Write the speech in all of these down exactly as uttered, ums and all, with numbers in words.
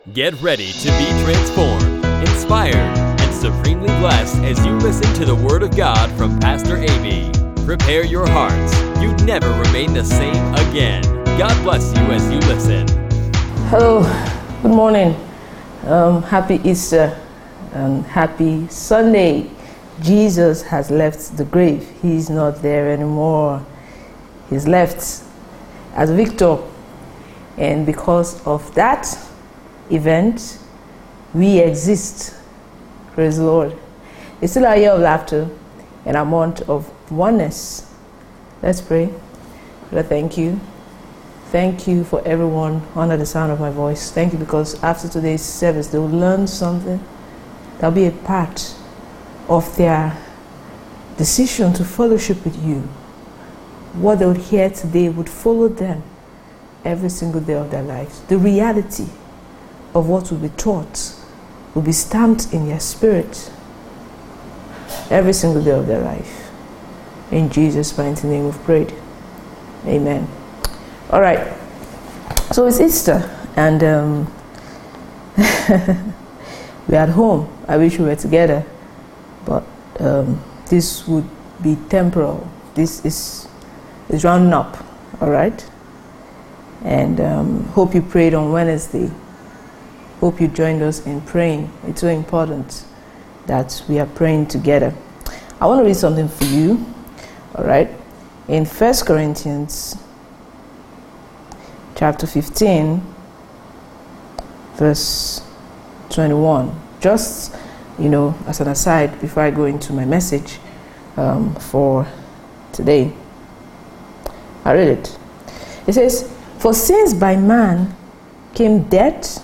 Get ready to be transformed, inspired, and supremely blessed as you listen to the Word of God from Pastor A B. Prepare your hearts. You'd never remain the same again. God bless you as you listen. Hello, good morning. Um, happy Easter and happy Sunday. Jesus has left the grave. He's not there anymore. He's left as victor. And because of that event, we exist. Praise the Lord. It's still a year of laughter and a month of oneness. Let's pray. Lord, thank you. Thank you for everyone under the sound of my voice. Thank you because after today's service, they will learn something that'll be a part of their decision to fellowship with you. What they would hear today would follow them every single day of their lives. The reality of what will be taught will be stamped in their spirit every single day of their life. In Jesus' mighty name we've prayed. Amen. All right. So it's Easter, and um, we're at home. I wish we were together, but um, this would be temporal. This is is rounding up. All right. And um, hope you prayed on Wednesday. Hope you joined us in praying. It's so important that we are praying together. I want to read something for you. All right. In First Corinthians chapter fifteen, verse twenty-one. Just, you know, as an aside, before I go into my message um, for today, I read it. It says, "For since by man came death,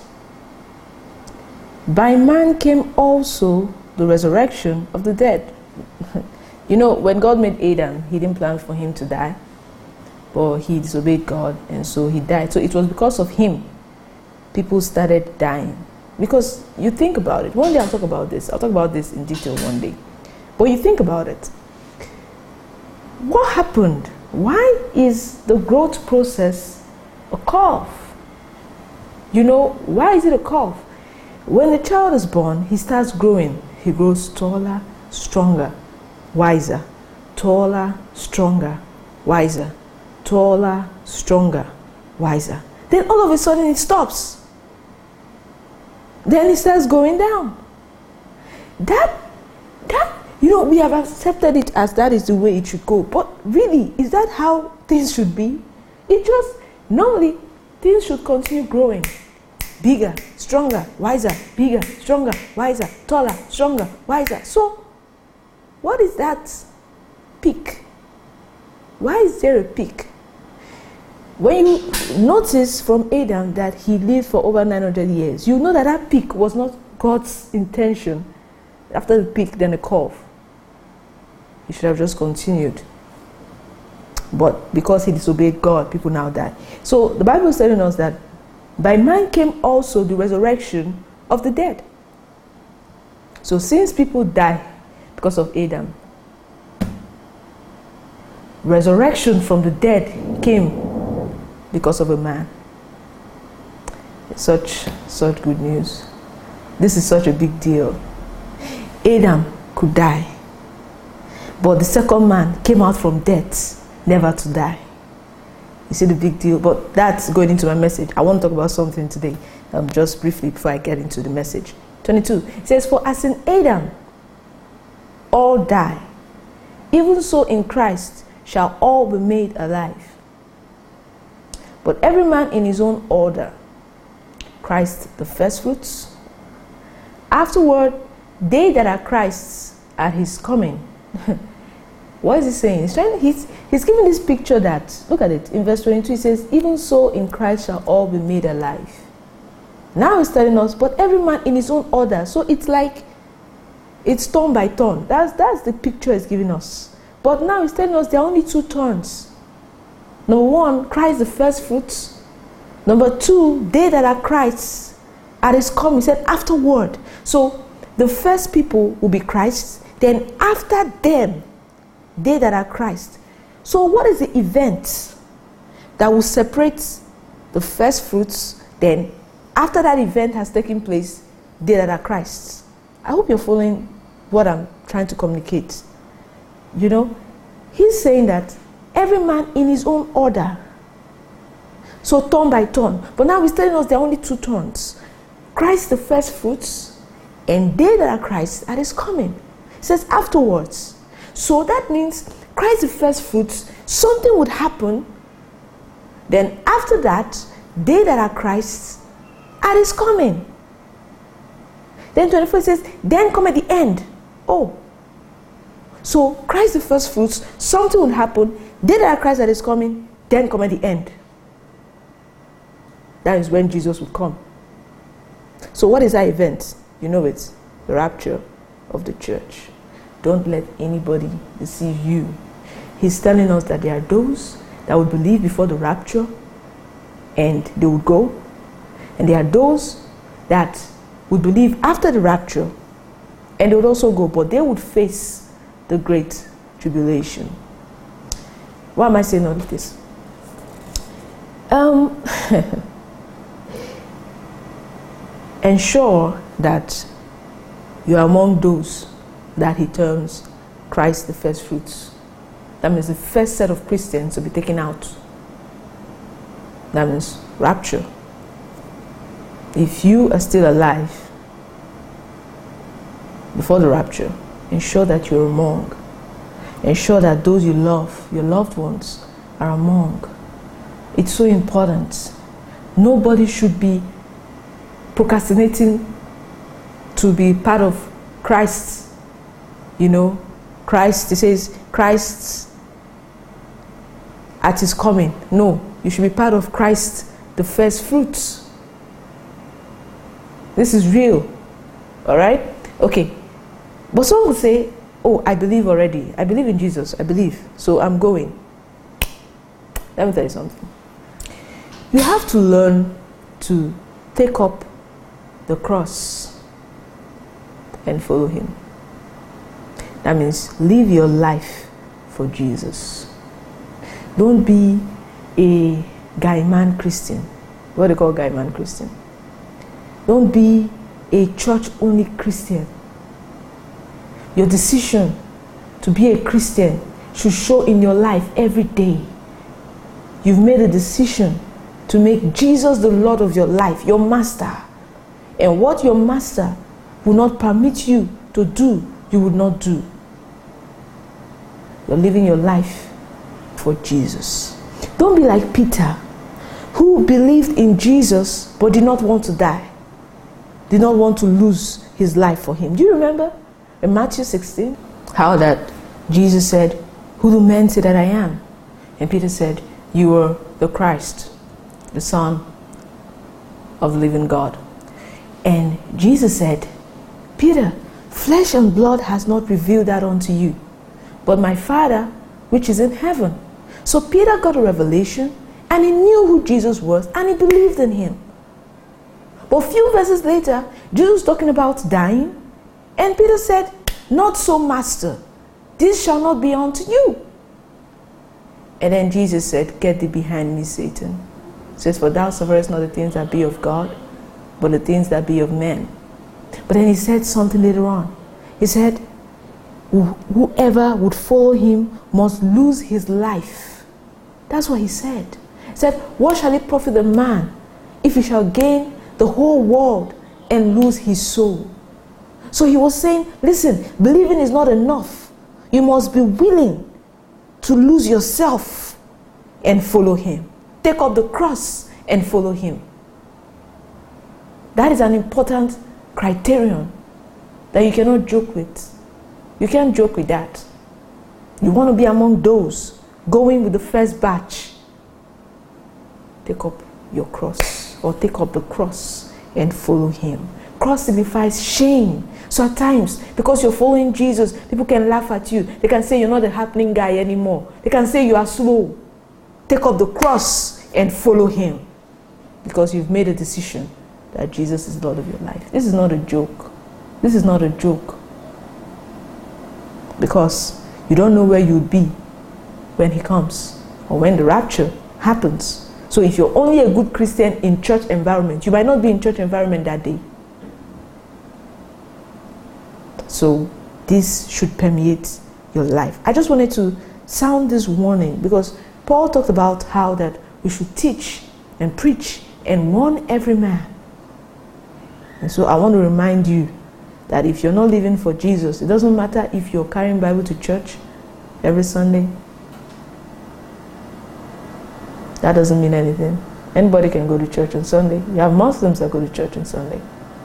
by man came also the resurrection of the dead." You know, when God made Adam, he didn't plan for him to die, but he disobeyed God, and so he died. So it was because of him people started dying. Because you think about it. One day I'll talk about this. I'll talk about this in detail one day. But you think about it. What happened? Why is the growth process a curve? You know, why is it a curve? When the child is born, he starts growing. He grows taller, stronger, wiser. Taller, stronger, wiser. Taller, stronger, wiser. Then all of a sudden it stops. Then it starts going down. That, that, you know, we have accepted it as that is the way it should go. But really, is that how things should be? It just, normally, things should continue growing. Bigger, stronger, wiser, bigger, stronger, wiser, taller, stronger, wiser. So, what is that peak? Why is there a peak? When you notice from Adam that he lived for over nine hundred years, you know that that peak was not God's intention. After the peak, then a curve. He should have just continued. But because he disobeyed God, people now die. So the Bible is telling us that by man came also the resurrection of the dead. So since people die because of Adam, resurrection from the dead came because of a man. It's such, such good news. This is such a big deal. Adam could die, but the second man came out from death, never to die. You see the big deal? But that's going into my message. I want to talk about something today, um, just briefly before I get into the message. twenty-two, it says, "For as in Adam all die, even so in Christ shall all be made alive. But every man in his own order, Christ the firstfruits. Afterward, they that are Christ's at his coming." What is he saying? He's, trying, he's, he's giving this picture that, look at it, in verse twenty-two, he says, "Even so in Christ shall all be made alive." Now he's telling us, but every man in his own order. So it's like, it's turn by turn. That's, that's the picture he's giving us. But now he's telling us there are only two turns. Number one, Christ the first fruits. Number two, they that are Christ's at his coming. He said afterward. So the first people will be Christ. Then after them, they that are Christ. So what is the event that will separate the first fruits, then after that event has taken place, they that are Christ's. I hope you're following what I'm trying to communicate. You know, he's saying that every man in his own order. So turn by turn. But now he's telling us there are only two turns. Christ the first fruits, and they that are Christ at his coming. He says afterwards. So that means Christ the first fruits, something would happen. Then after that, they that are Christ at his coming. Then twenty-four says, then come at the end. Oh. So Christ the first fruits, something will happen. They that are Christ at his coming, then come at the end. That is when Jesus will come. So what is that event? You know it. The rapture of the church. Don't let anybody deceive you. He's telling us that there are those that will believe before the rapture and they will go. And there are those that would believe after the rapture and they would also go, but they would face the great tribulation. Why am I saying all of this? Um, ensure that you are among those that he terms Christ the first fruits. That means the first set of Christians to be taken out. That means rapture. If you are still alive before the rapture, ensure that you're among. Ensure that those you love, your loved ones, are among. It's so important. Nobody should be procrastinating to be part of Christ's, you know, Christ, it says Christ at his coming. No, you should be part of Christ, the first fruits. This is real. All right? Okay. But some will say, oh, I believe already. I believe in Jesus. I believe. So I'm going. Let me tell you something. You have to learn to take up the cross and follow him. That means live your life for Jesus. Don't be a guy man Christian. What do they call guy man Christian? Don't be a church only Christian. Your decision to be a Christian should show in your life every day. You've made a decision to make Jesus the Lord of your life, your master. And what your master will not permit you to do, you would not do. You're living your life for Jesus. Don't be like Peter, who believed in Jesus but did not want to die. Did not want to lose his life for him. Do you remember in Matthew sixteen how that Jesus said, who do men say that I am? And Peter said, you are the Christ, the Son of the living God. And Jesus said, Peter, flesh and blood has not revealed that unto you, but my Father which is in heaven. So Peter got a revelation and he knew who Jesus was and he believed in him. But a few verses later, Jesus was talking about dying, and Peter said, not so, Master, this shall not be unto you. And then Jesus said, get thee behind me, Satan. He says, for thou sufferest not the things that be of God, but the things that be of men. But then he said something later on. He said, whoever would follow him must lose his life. That's what he said. He said, what shall it profit a man if he shall gain the whole world and lose his soul? So he was saying, listen, believing is not enough. You must be willing to lose yourself and follow him. Take up the cross and follow him. That is an important criterion that you cannot joke with. You can't joke with that. You want to be among those going with the first batch. Take up your cross, or take up the cross and follow him. Cross signifies shame. So at times, because you're following Jesus, people can laugh at you. They can say you're not a happening guy anymore. They can say you are slow. Take up the cross and follow him, because you've made a decision that Jesus is Lord of your life. This is not a joke. This is not a joke. Because you don't know where you'll be when he comes, or when the rapture happens. So if you're only a good Christian in church environment, you might not be in church environment that day. So this should permeate your life. I just wanted to sound this warning because Paul talked about how that we should teach and preach and warn every man. And so I want to remind you that if you're not living for Jesus, it doesn't matter if you're carrying Bible to church every Sunday. That doesn't mean anything. Anybody can go to church on Sunday. You have Muslims that go to church on Sunday.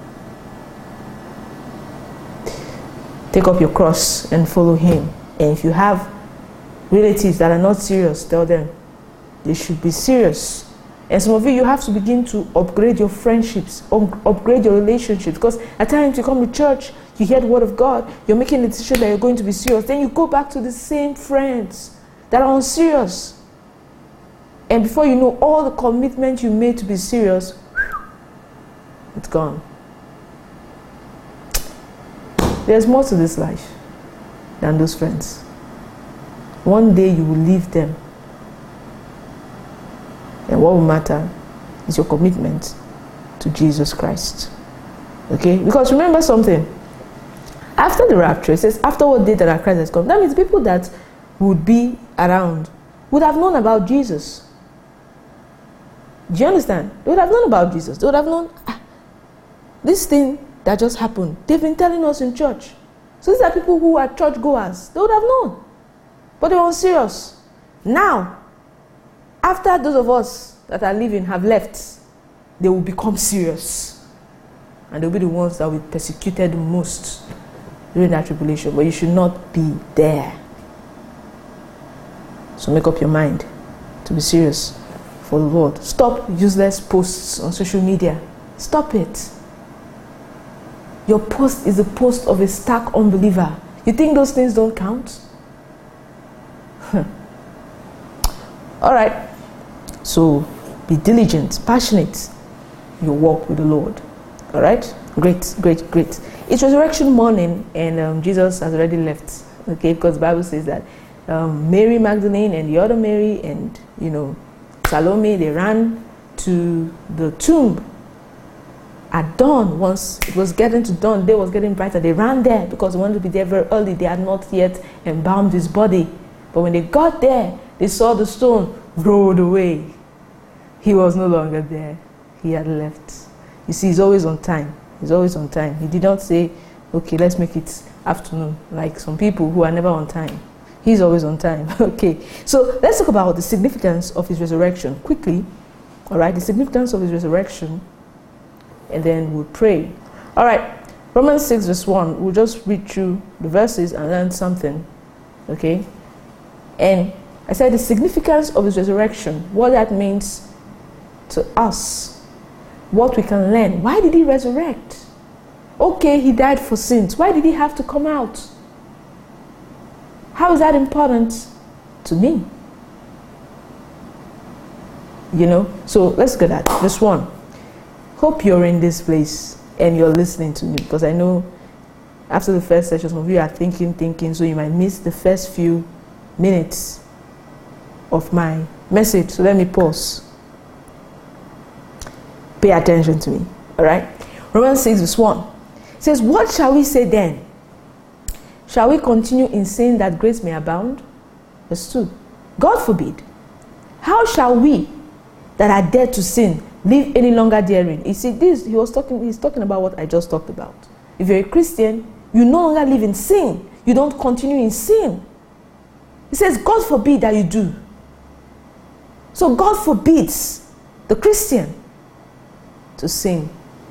Take up your cross and follow him. And if you have relatives that are not serious, tell them they should be serious. And some of you, you have to begin to upgrade your friendships, up- upgrade your relationships. Because at times you come to church, you hear the word of God, you're making a decision that you're going to be serious. Then you go back to the same friends that are unserious. And before you know, all the commitment you made to be serious, it's gone. There's more to this life than those friends. One day you will leave them. And what will matter is your commitment to Jesus Christ. Okay? Because remember something. After the rapture, it says, after what day that our Christ has come. That means people that would be around would have known about Jesus. Do you understand? They would have known about Jesus. They would have known, ah, this thing that just happened, they've been telling us in church. So these are people who are church goers. They would have known. But they were unserious. Now, after those of us that are living have left, they will become serious. And they'll be the ones that will be persecuted most during that tribulation. But you should not be there. So make up your mind to be serious for the Lord. Stop useless posts on social media. Stop it. Your post is a post of a stark unbeliever. You think those things don't count? All right. So be diligent, passionate in your walk with the Lord. All right? Great, great, great. It's resurrection morning, and um, Jesus has already left. Okay, because the Bible says that um, Mary Magdalene and the other Mary and, you know, Salome, they ran to the tomb at dawn. Once it was getting to dawn, day was getting brighter. They ran there because they wanted to be there very early. They had not yet embalmed his body. But when they got there, they saw the stone rolled away. He was no longer there. He had left. You see, he's always on time. He's always on time. He did not say, okay, let's make it afternoon, like some people who are never on time. He's always on time. Okay, so let's talk about the significance of his resurrection quickly. All right, the significance of his resurrection, and then we'll pray. All right, Romans six verse one. We'll just read through the verses and learn something. Okay, and I said the significance of his resurrection, what that means to us, what we can learn. Why did he resurrect? Okay, he died for sins. Why did he have to come out? How is that important to me? You know, so let's get at this one. Hope you're in this place and you're listening to me, because I know after the first session, some of you are thinking, thinking, so you might miss the first few minutes of my message. So let me pause. Pay attention to me. All right. Romans six verse one. It says, what shall we say then? Shall we continue in sin that grace may abound? Verse two. God forbid. How shall we that are dead to sin live any longer therein? You see, this he was talking, he's talking about what I just talked about. If you're a Christian, you no longer live in sin. You don't continue in sin. He says, God forbid that you do. So God forbids the Christian to sin.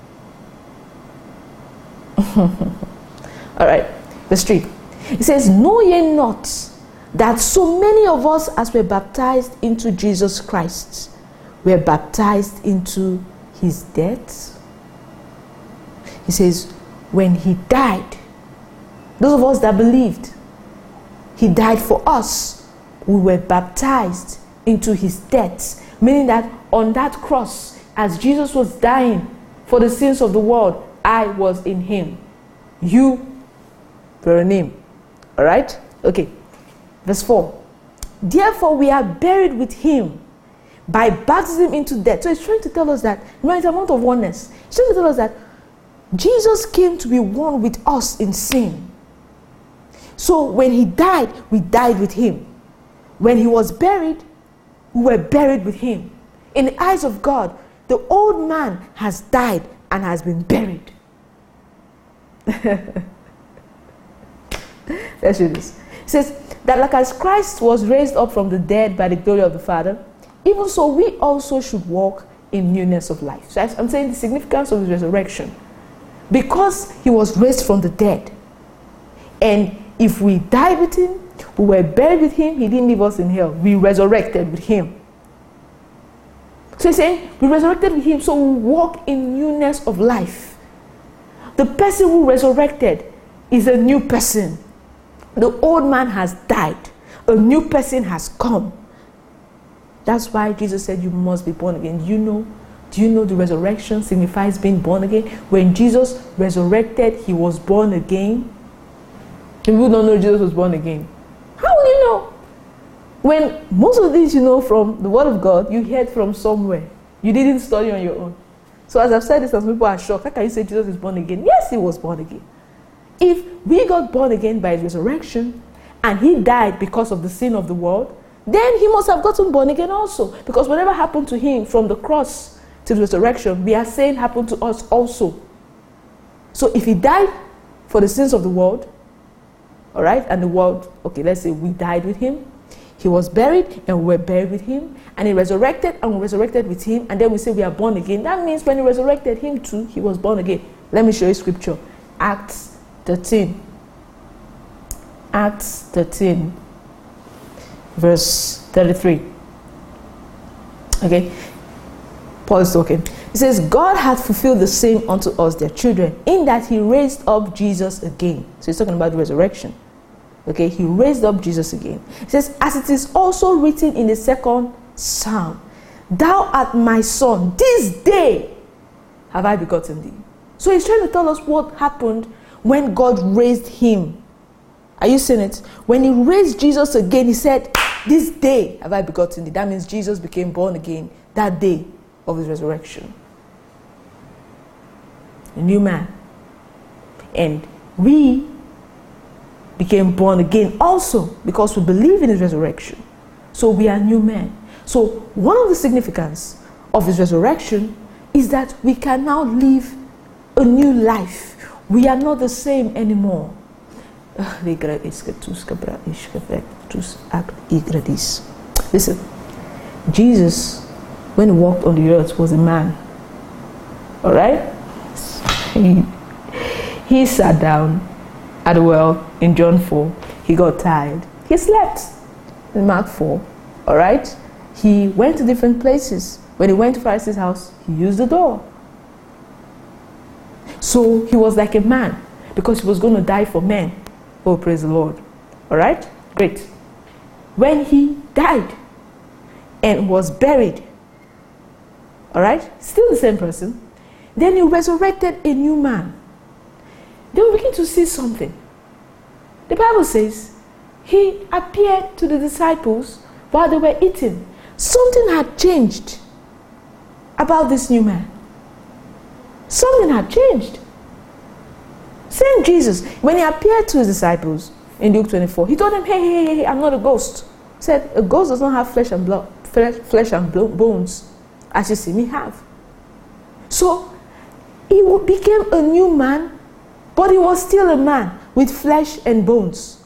All right, verse three. It says, know ye not that so many of us as were baptized into Jesus Christ were baptized into his death? He says, when he died, those of us that believed, he died for us. We were baptized into his death. Meaning that on that cross, as Jesus was dying for the sins of the world, I was in him. You were in him. All right? Okay. Verse four. Therefore we are buried with him by baptism into death. So he's trying to tell us that, you know, it's a amount of oneness. He's trying to tell us that Jesus came to be one with us in sin. So when he died, we died with him. When he was buried, we were buried with him. In the eyes of God, the old man has died and has been buried. Let's read this. It says that like as Christ was raised up from the dead by the glory of the Father, even so we also should walk in newness of life. So I'm saying the significance of his resurrection. Because he was raised from the dead, and if we died with him, we were buried with him, he didn't leave us in hell. We resurrected with him. So he's saying, we resurrected with him, so we walk in newness of life. The person who resurrected is a new person. The old man has died. A new person has come. That's why Jesus said you must be born again. You know, do you know the resurrection signifies being born again? When Jesus resurrected, he was born again. People don't know Jesus was born again. How will you know? When most of these you know from the Word of God, you heard from somewhere. You didn't study on your own. So as I've said this, some people are shocked. How can you say Jesus is born again? Yes, he was born again. If we got born again by his resurrection, and he died because of the sin of the world, then he must have gotten born again also. Because whatever happened to him from the cross to the resurrection, we are saying happened to us also. So if he died for the sins of the world, all right, and the world, okay, let's say we died with him, he was buried and we were buried with him, and he resurrected and we resurrected with him, and then we say we are born again. That means when he resurrected him too, he was born again. Let me show you scripture. Acts thirteen. Acts thirteen, verse thirty-three. Okay, Paul is talking. He says, God hath fulfilled the same unto us, their children, in that he raised up Jesus again. So he's talking about the resurrection. Okay, he raised up Jesus again. He says, as it is also written in the second psalm, thou art my son, this day have I begotten thee. So he's trying to tell us what happened when God raised him. Are you seeing it? When he raised Jesus again, he said, this day have I begotten thee. That means Jesus became born again that day of his resurrection. A new man. And we became born again also because we believe in his resurrection. So we are new men. So one of the significance of his resurrection is that we can now live a new life. We are not the same anymore. Listen, Jesus, when he walked on the earth, was a man. All right? He, he sat down at the well in John four. He got tired. He slept in Mark four. All right? He went to different places. When he went to Pharisee's house, he used the door. So he was like a man because he was going to die for men. Oh, praise the Lord. All right? Great. When he died and was buried, all right? Still the same person. Then he resurrected a new man. Then we begin to see something. The Bible says he appeared to the disciples while they were eating. Something had changed about this new man. Something had changed. Same Jesus, when he appeared to his disciples in Luke twenty-four, he told them, hey, hey, hey, hey, I'm not a ghost. He said, a ghost does not have flesh and blood, flesh, flesh and bones, as you see me have. So, he became a new man, but he was still a man with flesh and bones.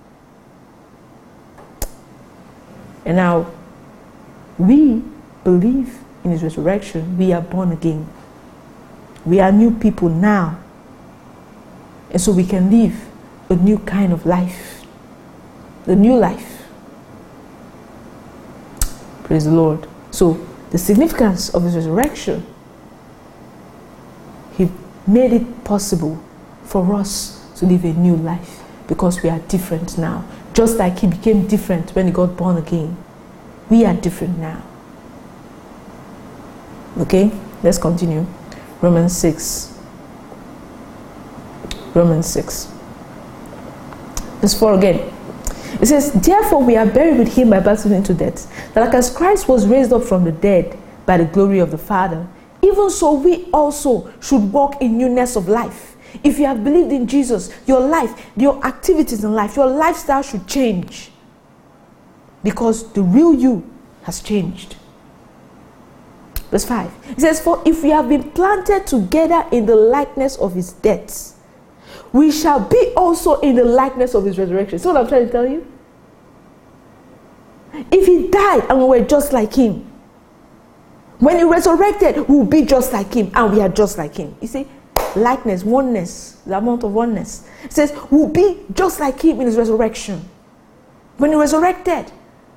And now, we believe in his resurrection. We are born again. We are new people now. And so we can live a new kind of life. The new life. Praise the Lord. So, the significance of his resurrection, he made it possible for us to live a new life because we are different now. Just like he became different when he got born again. We are different now. Okay, let's continue. Romans six. Romans six. Verse four again. It says, therefore we are buried with him by baptism into death, that like as Christ was raised up from the dead by the glory of the Father, even so we also should walk in newness of life. If you have believed in Jesus, your life, your activities in life, your lifestyle should change. Because the real you has changed. Verse five. It says, for if we have been planted together in the likeness of his death, we shall be also in the likeness of his resurrection. See what I'm trying to tell you? If he died and we were just like him, when he resurrected, we will be just like him and we are just like him. You see, likeness, oneness, the amount of oneness. It says, we'll be just like him in his resurrection. When he resurrected,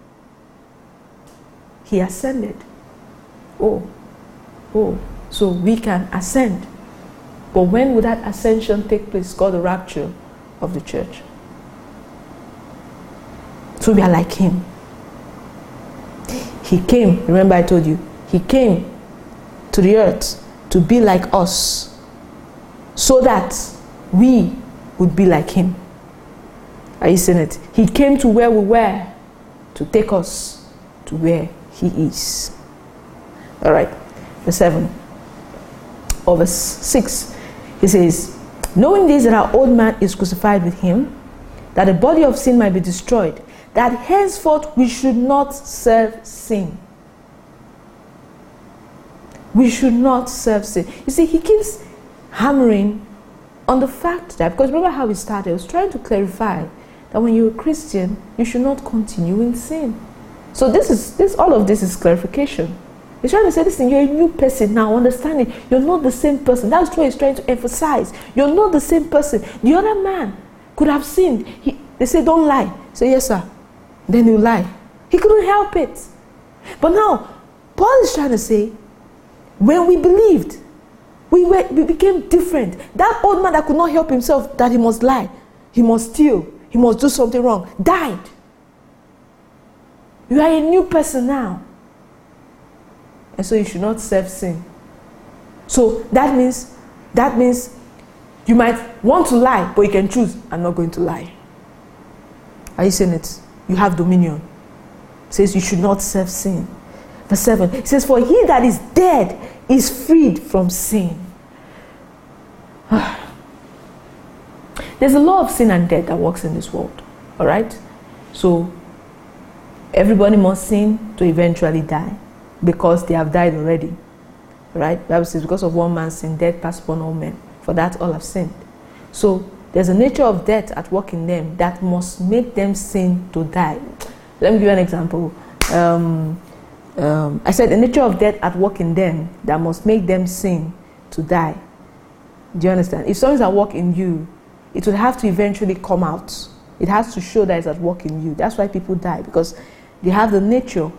he ascended. Oh, oh, so we can ascend. But when would that ascension take place? Called the rapture of the church. So we are like him. He came, remember I told you, he came to the earth to be like us, so that we would be like him. Are you seeing it? He came to where we were to take us to where he is. All right, verse seven or verse six. He says, knowing this, that our old man is crucified with him, that the body of sin might be destroyed, that henceforth we should not serve sin. We should not serve sin. You see, he keeps hammering on the fact that, because remember how he started, he was trying to clarify that when you're a Christian, you should not continue in sin. So this is, this, all of this is clarification. He's trying to say, listen, you're a new person now, understand it. You're not the same person. That's what he's trying to emphasize. You're not the same person. The other man could have sinned. He, they say, don't lie. Say, yes, sir. Then you lie. He couldn't help it. But now, Paul is trying to say, when we believed, we, were, we became different. That old man that could not help himself, that he must lie, he must steal, he must do something wrong, died. You are a new person now. And so you should not serve sin. So that means, that means you might want to lie, but you can choose, I'm not going to lie. Are you seeing it? You have dominion. It says you should not serve sin. Verse seven, it says, for he that is dead is freed from sin. There's a law of sin and death that works in this world. All right? So everybody must sin to eventually die, because they have died already. Right? The Bible says, because of one man's sin, death passed upon all men. For that all have sinned. So there's a nature of death at work in them that must make them sin to die. Let me give you an example. Um, um, I said the nature of death at work in them that must make them sin to die. Do you understand? If something's at work in you, it will have to eventually come out. It has to show that it's at work in you. That's why people die, because they have the nature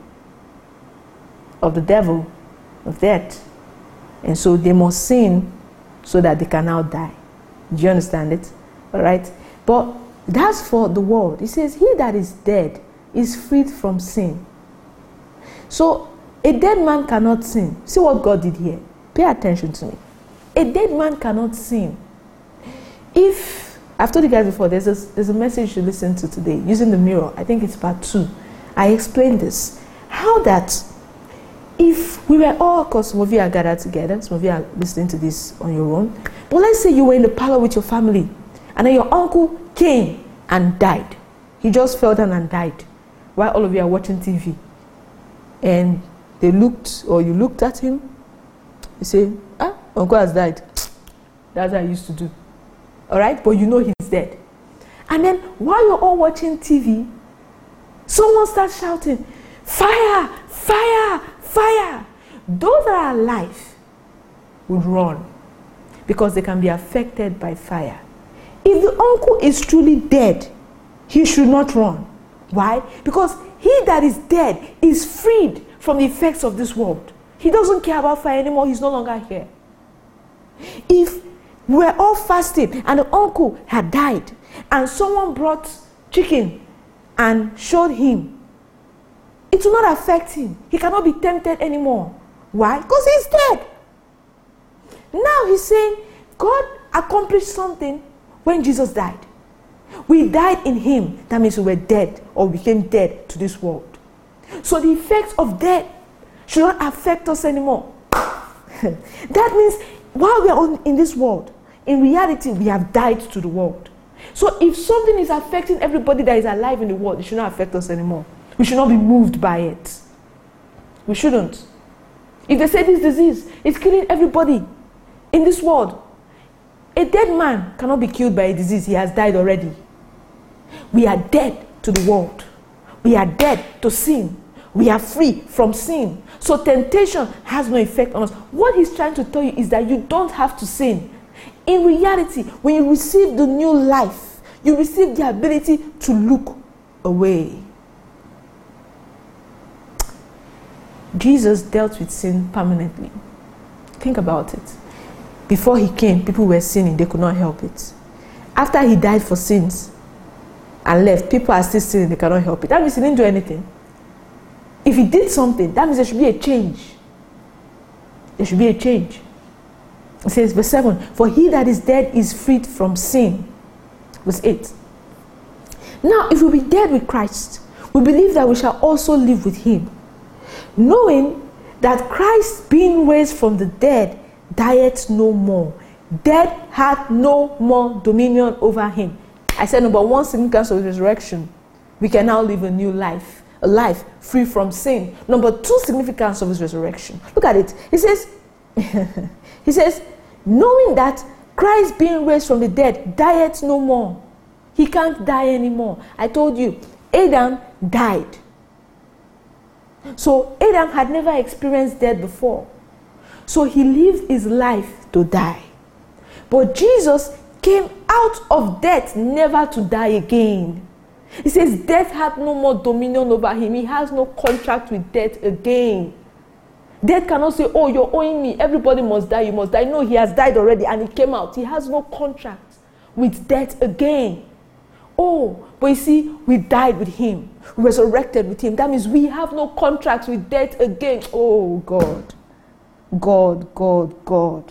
of the devil, of death. And so they must sin so that they can now die. Do you understand it? All right? But that's for the world. It says, he that is dead is freed from sin. So a dead man cannot sin. See what God did here. Pay attention to me. A dead man cannot sin. If, I've told you guys before, there's a, there's a message you listen to today, using the mirror. I think it's part two. I explained this. How that if we were all, because some of you are gathered together, some of you are listening to this on your own, but let's say you were in the parlor with your family, and then your uncle came and died. He just fell down and died, while all of you are watching T V. And they looked, or you looked at him, you say, ah, uncle has died. That's what I used to do. All right? But you know he's dead. And then while you're all watching T V, someone starts shouting, fire, fire, fire. Those that are alive would run, because they can be affected by fire. If the uncle is truly dead, he should not run. Why? Because he that is dead is freed from the effects of this world. He doesn't care about fire anymore. He's no longer here. If we're all fasting and the uncle had died, and someone brought chicken and showed him, it will not affect him. He cannot be tempted anymore. Why? Because he's dead. Now he's saying God accomplished something when Jesus died. We died in him. That means we were dead or became dead to this world. So the effects of death should not affect us anymore. That means while we are on, in this world, in reality, we have died to the world. So if something is affecting everybody that is alive in the world, it should not affect us anymore. We should not be moved by it. We shouldn't. If they say this disease is killing everybody in this world, a dead man cannot be killed by a disease. He has died already. We are dead to the world. We are dead to sin. We are free from sin. So temptation has no effect on us. What he's trying to tell you is that you don't have to sin. In reality, when you receive the new life, you receive the ability to look away. Jesus dealt with sin permanently. Think about it. Before he came, people were sinning. They could not help it. After he died for sins and left, people are still sinning. They cannot help it. That means he didn't do anything. If he did something, that means there should be a change. There should be a change. It says, verse seven, for he that is dead is freed from sin. Verse eight. Now, if we be dead with Christ, we believe that we shall also live with him, knowing that Christ, being raised from the dead, dieth no more. Death hath no more dominion over him. I said number one significance of resurrection, we can now live a new life, a life free from sin. Number two significance of his resurrection. Look at it. He says, he says, knowing that Christ, being raised from the dead, dieth no more. He can't die anymore. I told you, Adam died. So Adam had never experienced death before. So he lived his life to die. But Jesus came out of death never to die again. He says death had no more dominion over him. He has no contract with death again. Death cannot say, oh, you're owing me. Everybody must die. You must die. No, he has died already and he came out. He has no contract with death again. Oh, but you see, we died with him. We resurrected with him. That means we have no contract with death again. Oh, God. God, God, God.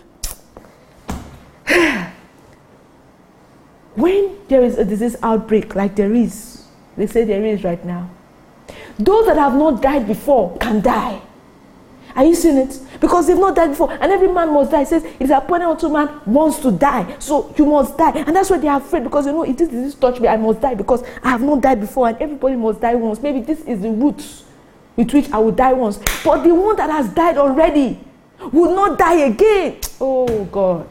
When there is a disease outbreak like there is, they say there is right now, those that have not died before can die. Are you seeing it? Because they've not died before. And every man must die. It says, it is appointed unto man wants to die. So you must die. And that's why they are afraid. Because, you know, if this disease touch me, I must die. Because I have not died before. And everybody must die once. Maybe this is the root with which I will die once. But the one that has died already will not die again. Oh, God.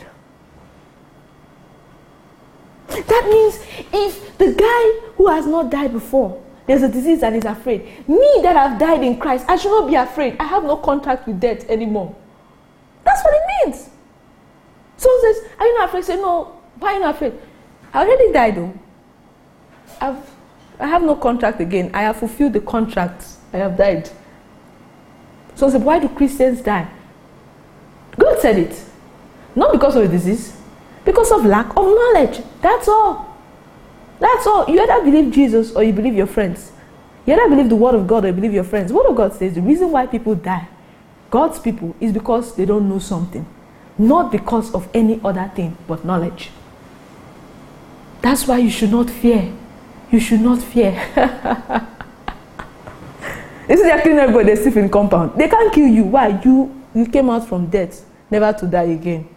That means if the guy who has not died before, there's a disease and is afraid. Me that have died in Christ, I should not be afraid. I have no contact with death anymore. That's what it means. Someone says, are you not afraid? Say, no, why are you not afraid? I already died though. I've, I have no contract again. I have fulfilled the contract. I have died. Someone said, why do Christians die? God said it. Not because of a disease. Because of lack of knowledge. That's all. That's all. You either believe Jesus or you believe your friends. You either believe the word of God or you believe your friends. The word of God says the reason why people die, God's people, is because they don't know something. Not because of any other thing but knowledge. That's why you should not fear. You should not fear. You see, they're killing everybody. They're still in compound. They can't kill you. Why? You, you came out from death, never to die again.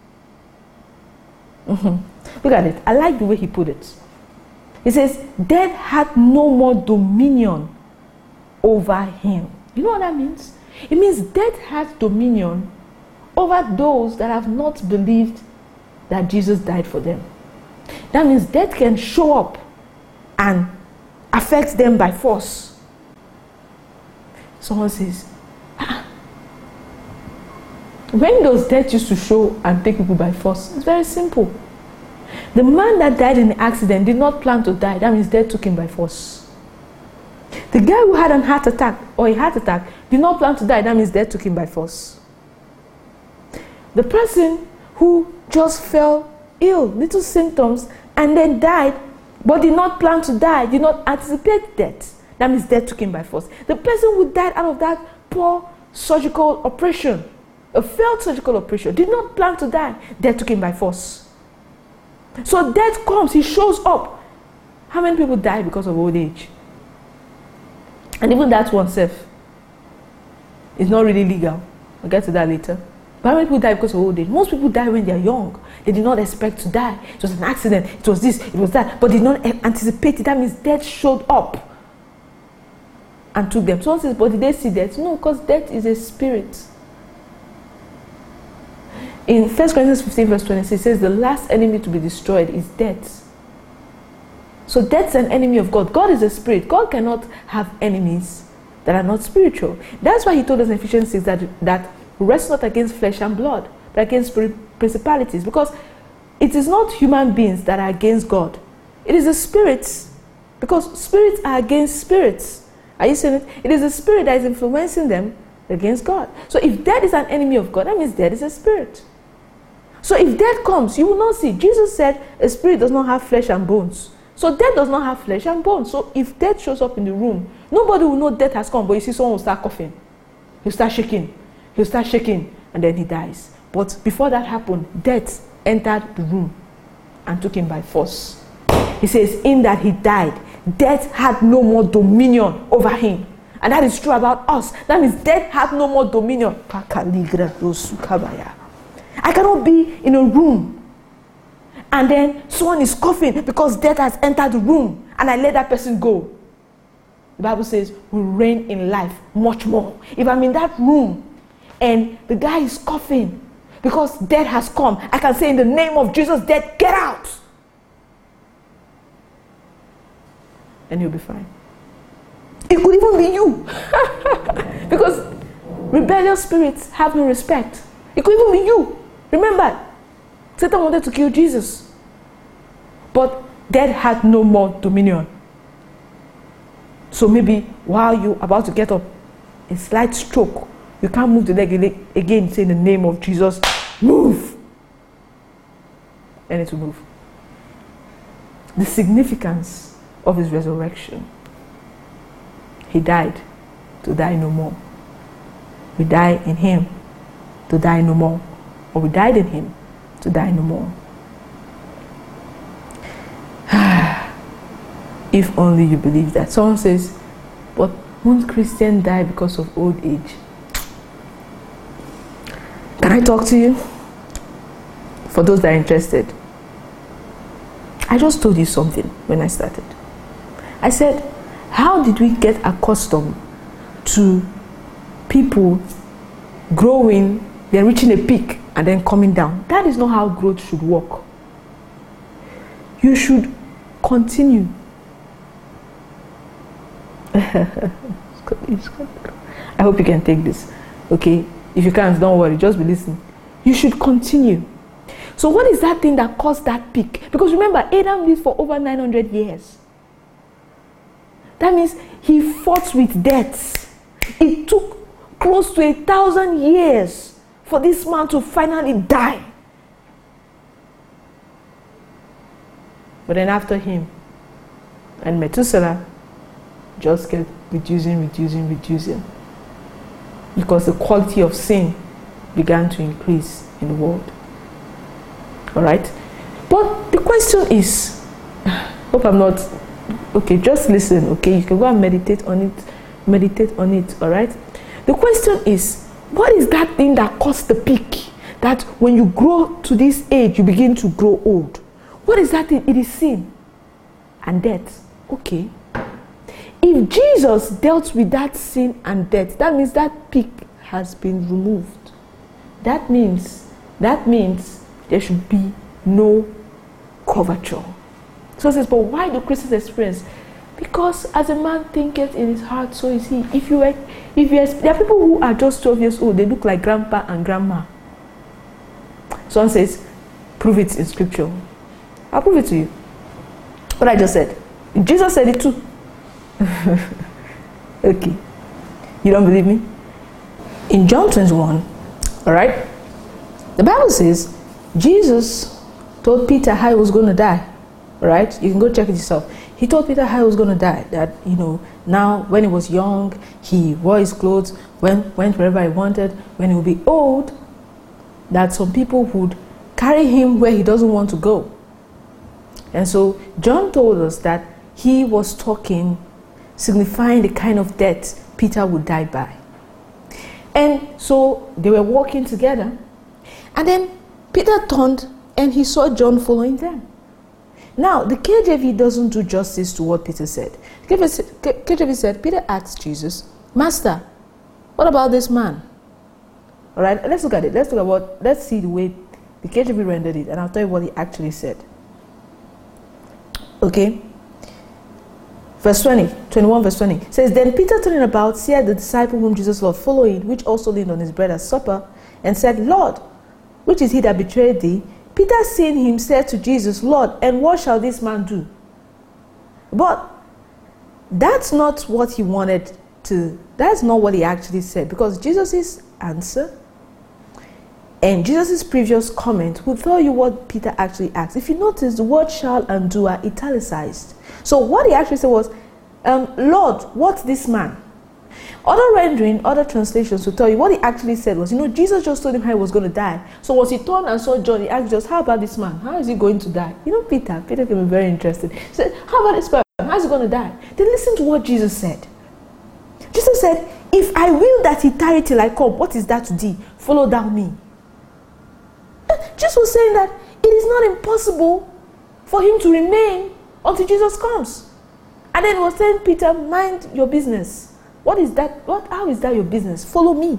Mm-hmm. Look at it. I like the way he put it. He says, death had no more dominion over him. You know what that means? It means death has dominion over those that have not believed that Jesus died for them. That means death can show up and affect them by force. Someone says, ah, when does death used to show and take people by force? It's very simple. The man that died in the accident did not plan to die. That means death took him by force. The guy who had an heart attack or a heart attack did not plan to die. That means death took him by force. The person who just fell ill, little symptoms, and then died, but did not plan to die, did not anticipate death. That means death took him by force. The person who died out of that poor surgical operation, a failed surgical operation, did not plan to die, death took him by force. So death comes, he shows up How many people die because of old age? And even that one self is not really legal. I'll get to that later. But how many people die because of old age? Most people die when they're young. They did not expect to die. It was an accident. It was this, it was that. But did not anticipate it. That means death showed up and took them. Someone says, but did they see death? No, because death is a spirit. In First Corinthians fifteen verse twenty-six, it says the last enemy to be destroyed is death. So death's an enemy of God. God is a spirit. God cannot have enemies that are not spiritual. That's why he told us in Ephesians six that, that we wrestle not against flesh and blood, but against spirit, principalities. Because it is not human beings that are against God. It is the spirits. Because spirits are against spirits. Are you seeing it? It is the spirit that is influencing them against God. So if death is an enemy of God, that means death is a spirit. So if death comes, you will not see. Jesus said a spirit does not have flesh and bones. So death does not have flesh and bones. So if death shows up in the room, nobody will know death has come, but you see someone will start coughing. He'll start shaking. He'll start shaking, and then he dies. But before that happened, death entered the room and took him by force. He says, in that he died, death had no more dominion over him. And that is true about us. That means death had no more dominion. I cannot be in a room and then someone is coughing because death has entered the room and I let that person go. The Bible says we reign in life much more. If I'm in that room and the guy is coughing because death has come, I can say in the name of Jesus, death, get out. And he'll be fine. It could even be you. Because rebellious spirits have no respect. It could even be you. Remember, Satan wanted to kill Jesus. But death had no more dominion. So maybe while you're about to get up, a slight stroke, you can't move the leg again, say in the name of Jesus, move. And it will move. The significance of his resurrection. He died to die no more. We die in him to die no more. Or we died in him to die no more. If only you believe that. Someone says, but won't Christians die because of old age? Can I talk to you? For those that are interested. I just told you something when I started. I said, how did we get accustomed to people growing, they're reaching a peak and then coming down? That is not how growth should work. You should continue. I hope you can take this. Okay? If you can't, don't worry, just be listening. You should continue. So what is that thing that caused that peak? Because remember, Adam lived for over nine hundred years. That means he fought with death. It took close to a thousand years for this man to finally die. But then after him, and Methuselah just kept reducing, reducing, reducing. Because the quality of sin began to increase in the world. Alright? But the question is, hope I'm not, okay, just listen, okay? You can go and meditate on it, meditate on it, alright? The question is, what is that thing that caused the peak? That when you grow to this age, you begin to grow old. What is that thing? It is sin and death. Okay. If Jesus dealt with that sin and death, that means that peak has been removed. That means, that means there should be no curvature. So it says, but why do Christians experience? Because as a man thinketh in his heart, so is he. If you, if you, there are people who are just twelve years old, they look like grandpa and grandma. Someone says, prove it in scripture. I'll prove it to you. What I just said. Jesus said it too. Okay. You don't believe me? In John twenty-one, alright, the Bible says Jesus told Peter how he was going to die. Alright? You can go check it yourself. He told Peter how he was going to die. That, you know, now when he was young, he wore his clothes, went, went wherever he wanted. When he would be old, that some people would carry him where he doesn't want to go. And so John told us that he was talking, signifying the kind of death Peter would die by. And so they were walking together, and then Peter turned and he saw John following them. Now, the K J V doesn't do justice to what Peter said. K J V said, Peter asked Jesus, Master, what about this man? All right, let's look at it. Let's look at what, let's see the way the K J V rendered it, and I'll tell you what he actually said. Okay? Verse twenty, twenty-one, verse twenty says, Then Peter turning about, saw the disciple whom Jesus loved following, which also leaned on his bread at supper, and said, Lord, which is he that betrayed thee? Peter, seeing him, said to Jesus, Lord, and what shall this man do? But that's not what he wanted to, that's not what he actually said, because Jesus' answer and Jesus' previous comment will tell you what Peter actually asked. If you notice, the word shall and do are italicized. So what he actually said was, um, Lord, what's this man? Other rendering, other translations will tell you what he actually said was, you know, Jesus just told him how he was going to die. So once he turned and saw John, he asked Jesus, how about this man? How is he going to die? You know, Peter, Peter can be very interested. He said, how about this person? How is he going to die? Then listen to what Jesus said. Jesus said, if I will that he tarry till I come, what is that to thee? Follow thou me. Jesus was saying that it is not impossible for him to remain until Jesus comes. And then he was saying, Peter, mind your business. What is that? What? How is that your business? Follow me.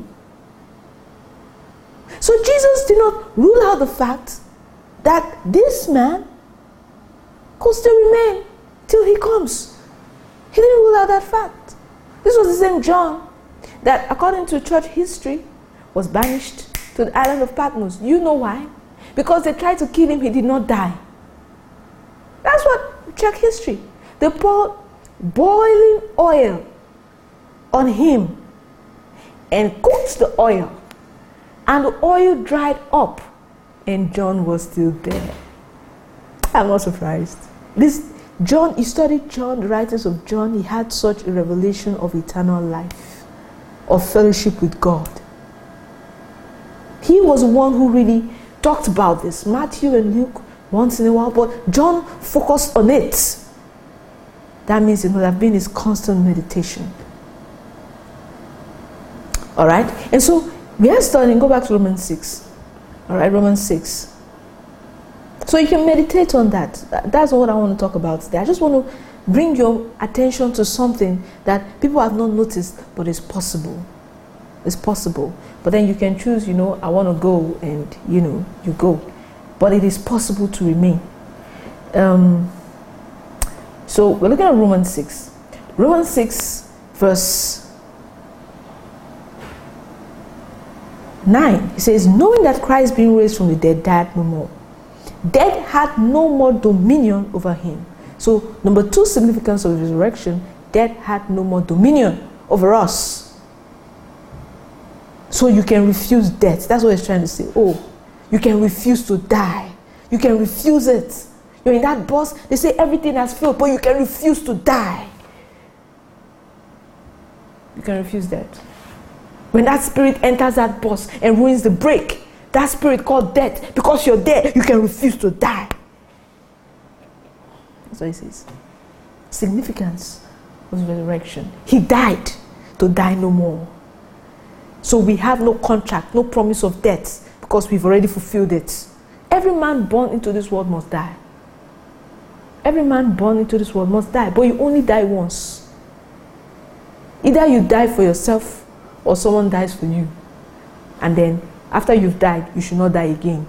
So Jesus did not rule out the fact that this man could still remain till he comes. He didn't rule out that fact. This was the same John that, according to church history, was banished to the island of Patmos. You know why? Because they tried to kill him, he did not die. That's what, check history. They poured boiling oil on him and cooked the oil, and the oil dried up and John was still there. I'm not surprised. This John, you studied John, the writings of John, he had such a revelation of eternal life, of fellowship with God. He was the one who really talked about this. Matthew and Luke once in a while, but John focused on it. That means it would have been his constant meditation. All right, and so we are studying. Go back to Romans six. All right, Romans six. So you can meditate on that. That's what I want to talk about today. I just want to bring your attention to something that people have not noticed, but it's possible. It's possible. But then you can choose, you know, I want to go, and, you know, you go. But it is possible to remain. Um, so we're looking at Romans six. Romans six, verse nine. It says, knowing that Christ being raised from the dead died no more. Death had no more dominion over him. So, number two significance of resurrection, death had no more dominion over us. So you can refuse death. That's what he's trying to say. Oh, you can refuse to die. You can refuse it. You're in that bus, they say everything has failed, but you can refuse to die. You can refuse that. When that spirit enters that bus and ruins the brake, that spirit called death, because you're there, you can refuse to die. That's what he says. Significance of resurrection. He died to die no more. So we have no contract, no promise of death, because we've already fulfilled it. Every man born into this world must die. Every man born into this world must die, but you only die once. Either you die for yourself or someone dies for you. And then after you've died, you should not die again.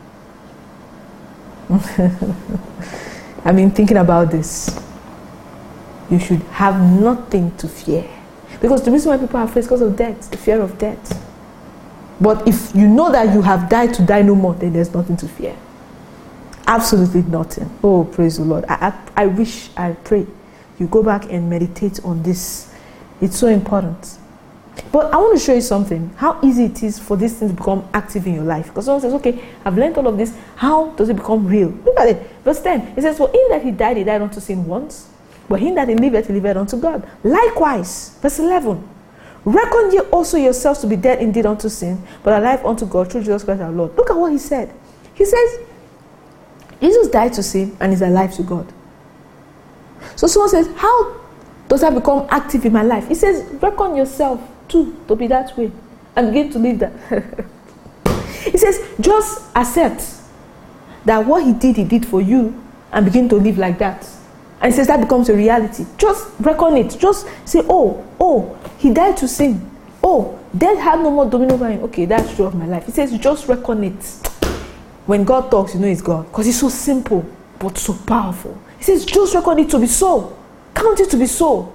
I mean, thinking about this, you should have nothing to fear. Because the reason why people are afraid is because of death, the fear of death. But if you know that you have died to die no more, then there's nothing to fear. Absolutely nothing. Oh, praise the Lord. I, I, I wish, I pray, you go back and meditate on this. It's so important. But I want to show you something, how easy it is for this thing to become active in your life. Because someone says, okay, I've learned all of this. How does it become real? Look at it. Verse ten. It says, for him that he died, he died unto sin once. But him that he lived, he lived unto God. Likewise, verse eleven. Reckon ye also yourselves to be dead indeed unto sin, but alive unto God through Jesus Christ our Lord. Look at what he said. He says, Jesus died to sin and is alive to God. So someone says, how does that become active in my life? He says, reckon yourself too to be that way and begin to live that. He says, just accept that what he did, he did for you, and begin to live like that. And he says that becomes a reality. Just reckon it. Just say, oh, oh, he died to sin. Oh, death had no more dominion over him. Okay, that's true of my life. He says, just reckon it. When God talks, you know it's God. Because he's so simple, but so powerful. He says, just reckon it to be so. Count it to be so.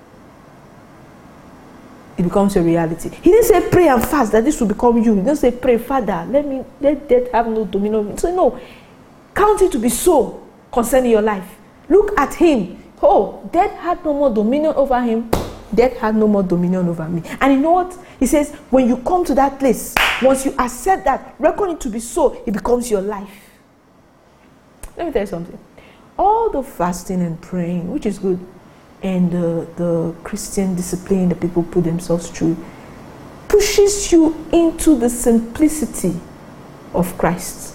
It becomes a reality. He didn't say pray and fast that this will become you. He didn't say pray, Father, let me let death have no dominion over me. So no, count it to be so concerning your life. Look at him. Oh, death had no more dominion over him. Death had no more dominion over me. And you know what? He says, when you come to that place, once you accept that, reckon it to be so, it becomes your life. Let me tell you something. All the fasting and praying, which is good, and the, the Christian discipline that people put themselves through, pushes you into the simplicity of Christ.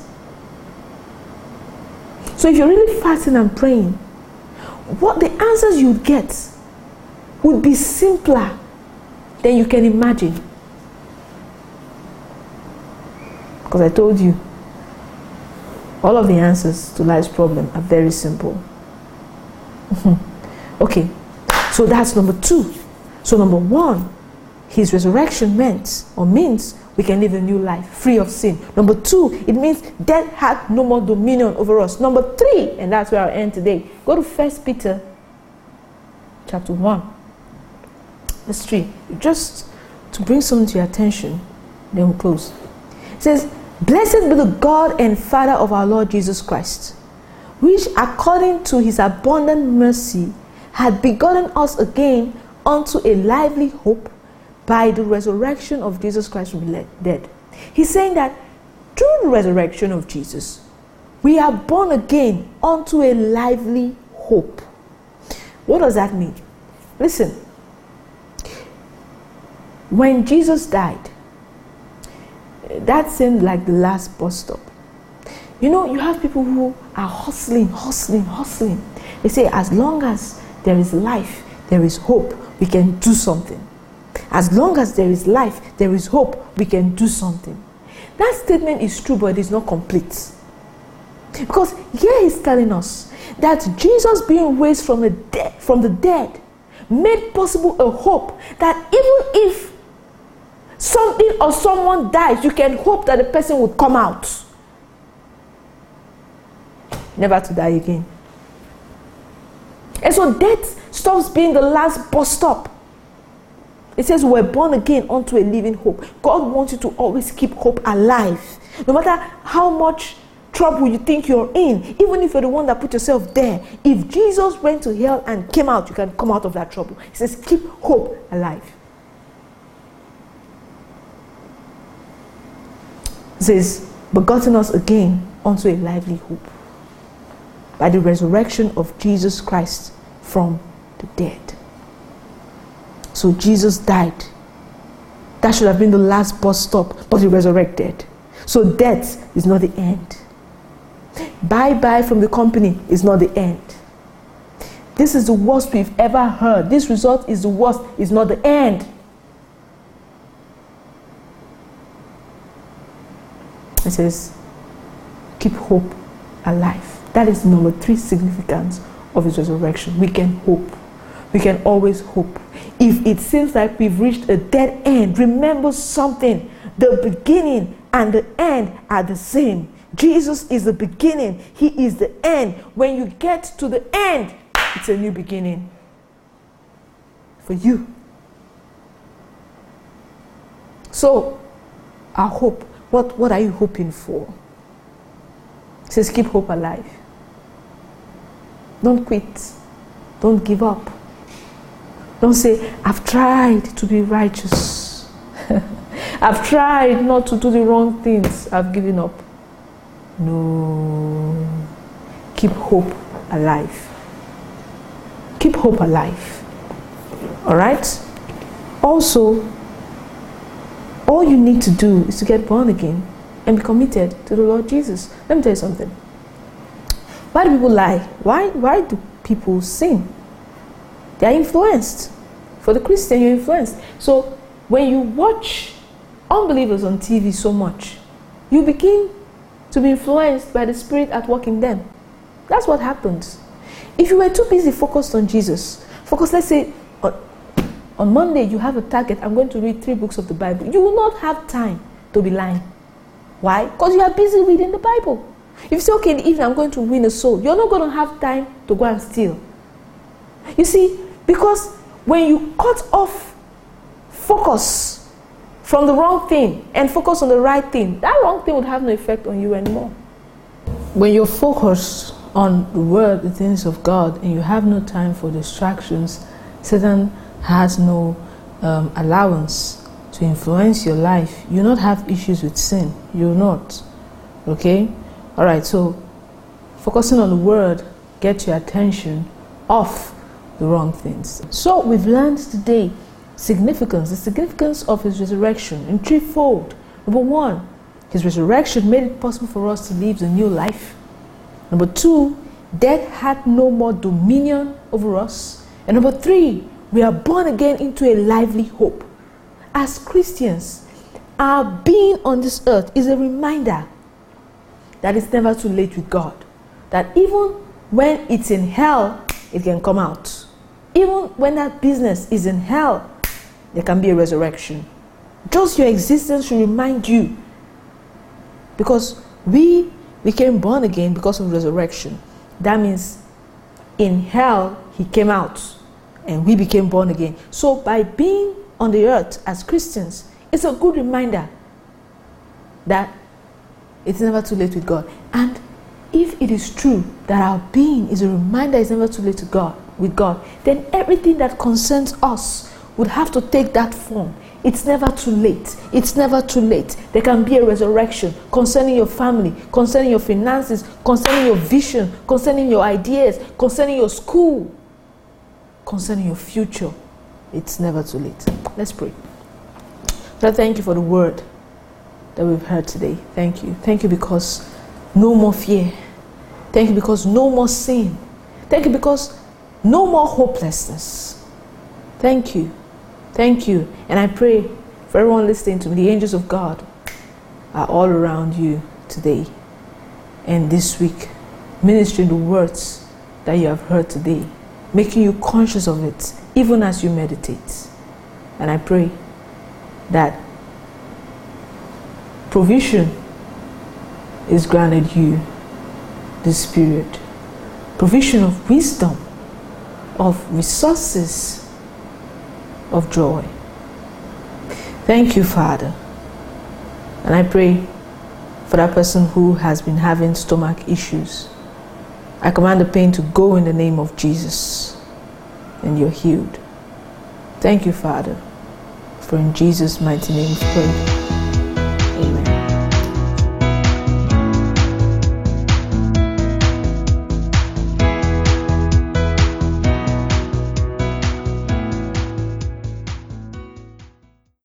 So if you're really fasting and praying, what the answers you get would be simpler than you can imagine. Because I told you, all of the answers to life's problem are very simple. Okay, so that's number two. So number one, his resurrection meant or means we can live a new life free of sin. Number two, it means death had no more dominion over us. Number three, and that's where I'll end today. Go to First Peter chapter one, verse three. Just to bring something to your attention, then we'll close. It says, blessed be the God and Father of our Lord Jesus Christ, which according to his abundant mercy had begotten us again unto a lively hope by the resurrection of Jesus Christ from the dead. He's saying that through the resurrection of Jesus, we are born again unto a lively hope. What does that mean? Listen, when Jesus died, that seemed like the last bus stop. You know, you have people who are hustling, hustling, hustling. They say, as long as there is life, there is hope, we can do something. As long as there is life, there is hope, we can do something. That statement is true, but it is not complete. Because here he's telling us that Jesus being raised from the dead, from the dead made possible a hope that even if something or someone dies, you can hope that the person would come out. Never to die again. And so death stops being the last bus stop. It says we're born again unto a living hope. God wants you to always keep hope alive. No matter how much trouble you think you're in, even if you're the one that put yourself there, if Jesus went to hell and came out, you can come out of that trouble. He says keep hope alive. It says, begotten us again unto a lively hope by the resurrection of Jesus Christ from the dead. So Jesus died. That should have been the last bus stop, but he resurrected. So death is not the end. Bye-bye from the company is not the end. This is the worst we've ever heard. This result is the worst, is not the end. It says, keep hope alive. That is number three significance of his resurrection. We can hope. We can always hope. If it seems like we've reached a dead end, remember something. The beginning and the end are the same. Jesus is the beginning. He is the end. When you get to the end, it's a new beginning for you. So, our hope. What, what are you hoping for? It says keep hope alive. Don't quit. Don't give up. Don't say, I've tried to be righteous. I've tried not to do the wrong things. I've given up. No. Keep hope alive. Keep hope alive. Alright? Also, all you need to do is to get born again and be committed to the Lord Jesus. Let me tell you something. Why do people lie? Why, why do people sin? They are influenced. For the Christian, you're influenced. So when you watch unbelievers on T V so much, you begin to be influenced by the Spirit at work in them. That's what happens. If you were too busy focused on Jesus, focus, let's say, on, on Monday you have a target, I'm going to read three books of the Bible. You will not have time to be lying. Why? Because you are busy reading the Bible. If you say, okay, in the evening I'm going to win a soul, you're not going to have time to go and steal. You see, because when you cut off focus from the wrong thing and focus on the right thing, that wrong thing would have no effect on you anymore. When you're focused on the word, the things of God, and you have no time for distractions, Satan has no um, allowance to influence your life. You'll not have issues with sin. You'll not. Okay? Alright, so focusing on the word gets your attention off the wrong things. So we've learned today significance, the significance of his resurrection in threefold. Number one, his resurrection made it possible for us to live the new life. Number two, death had no more dominion over us. And number three, we are born again into a lively hope. As Christians, our being on this earth is a reminder that it's never too late with God. That even when it's in hell, it can come out. Even when that business is in hell, there can be a resurrection. Just your existence should remind you. Because we became born again because of resurrection. That means in hell, he came out and we became born again. So by being on the earth as Christians, it's a good reminder that it's never too late with God. And if it is true that our being is a reminder it's never too late to God, with God, then everything that concerns us would have to take that form. It's never too late. It's never too late. There can be a resurrection concerning your family, concerning your finances, concerning your vision, concerning your ideas, concerning your school, concerning your future. It's never too late. Let's pray. Lord, thank you for the word that we've heard today. Thank you. Thank you because no more fear. Thank you because no more sin. Thank you because no more hopelessness. Thank you. Thank you. And I pray for everyone listening to me, the angels of God are all around you today and this week, ministering the words that you have heard today, making you conscious of it, even as you meditate. And I pray that provision is granted you this period. Provision of wisdom, of resources, of joy. Thank you, Father. And I pray for that person who has been having stomach issues. I command the pain to go in the name of Jesus, and you're healed. Thank you, Father, for in Jesus' mighty name we pray.